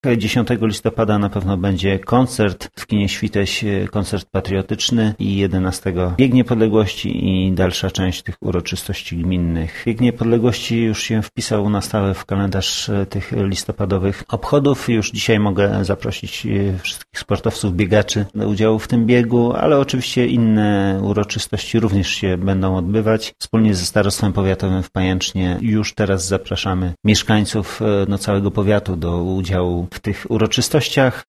10 listopada na pewno będzie koncert w kinie Świteś, koncert patriotyczny i 11 Bieg Niepodległości i dalsza część tych uroczystości gminnych. Bieg Niepodległości już się wpisał na stałe w kalendarz tych listopadowych obchodów. Już dzisiaj mogę zaprosić wszystkich sportowców, biegaczy do udziału w tym biegu, ale oczywiście inne uroczystości również się będą odbywać. Wspólnie ze Starostwem Powiatowym w Pajęcznie już teraz zapraszamy mieszkańców całego powiatu do udziału w tych uroczystościach.